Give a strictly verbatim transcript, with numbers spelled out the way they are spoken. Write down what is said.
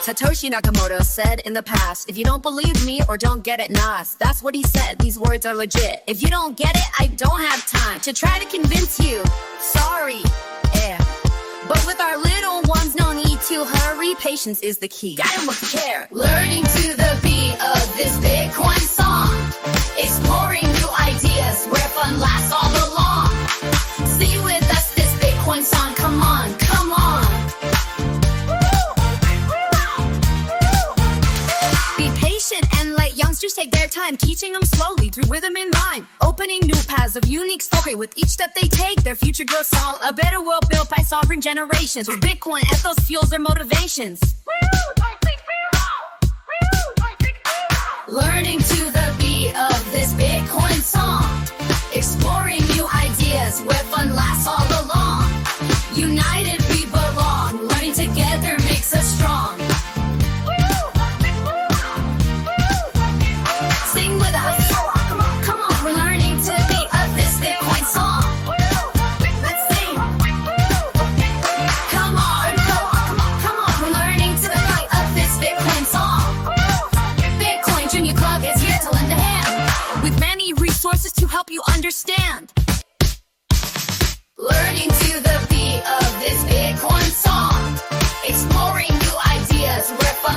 Satoshi Nakamoto said in the past, if you don't believe me or don't get it, Nas. That's what he said, these words are legit. If you don't get it, I don't have time to try to convince you. Sorry, yeah. But with our little ones, no need to hurry. Patience is the key. I don't care. Learning to the beat of this Bitcoin song. Exploring new ideas where fun lasts all along. Sing with us this Bitcoin song. Come on, come on. Be patient and let youngsters take their time, teaching them slowly through rhythm and rhyme. Opening new paths of unique story. With each step they take, their future grows tall. A better world built by sovereign generations. With Bitcoin ethos fuels their motivations. Learning to the beat of this Bitcoin song. Exploring new ideas where fun lasts all along. United we belong. Learning together makes us strong. Sing with us. Come on, come on. We're learning to the beat of this Bitcoin song. Let's sing. Come on, come on, come on, come on. We're learning to the beat of this Bitcoin song. Bitcoin Junior Club is here to lend a hand with many resources to help you understand. Learning to the beat of this Bitcoin song. Exploring new ideas where fun